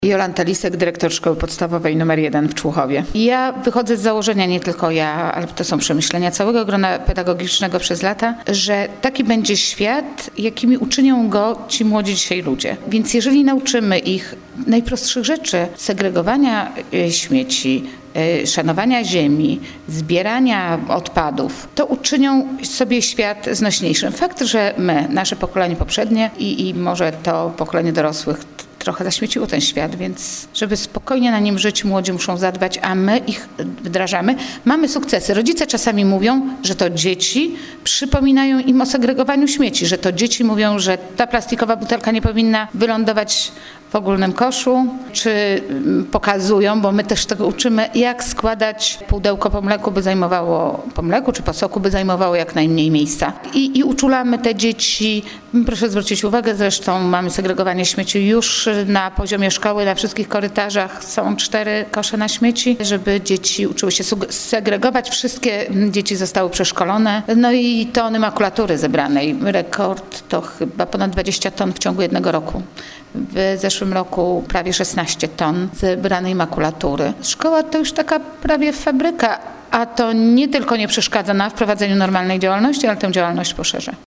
Jolanta Lisek, dyrektor Szkoły Podstawowej nr 1 w Człuchowie. Ja wychodzę z założenia, nie tylko ja, ale to są przemyślenia całego grona pedagogicznego przez lata, że taki będzie świat, jakimi uczynią go ci młodzi dzisiaj ludzie. Więc jeżeli nauczymy ich najprostszych rzeczy, segregowania śmieci, szanowania ziemi, zbierania odpadów, to uczynią sobie świat znośniejszym. Fakt, że my, nasze pokolenie poprzednie i może to pokolenie dorosłych trochę zaśmieciło ten świat, więc żeby spokojnie na nim żyć, młodzi muszą zadbać, a my ich wdrażamy. Mamy sukcesy. Rodzice czasami mówią, że to dzieci przypominają im o segregowaniu śmieci, że to dzieci mówią, że ta plastikowa butelka nie powinna wylądować w ogólnym koszu, czy pokazują, bo my też tego uczymy, jak składać pudełko po mleku, po mleku czy po soku, by zajmowało jak najmniej miejsca. I uczulamy te dzieci. Proszę zwrócić uwagę, zresztą mamy segregowanie śmieci już na poziomie szkoły, na wszystkich korytarzach są 4 kosze na śmieci, żeby dzieci uczyły się segregować. Wszystkie dzieci zostały przeszkolone. No i tony makulatury zebranej. Rekord to chyba ponad 20 ton w ciągu jednego roku. W zeszłym roku prawie 16 ton zebranej makulatury. Szkoła to już taka prawie fabryka, a to nie tylko nie przeszkadza na wprowadzeniu normalnej działalności, ale tę działalność poszerza.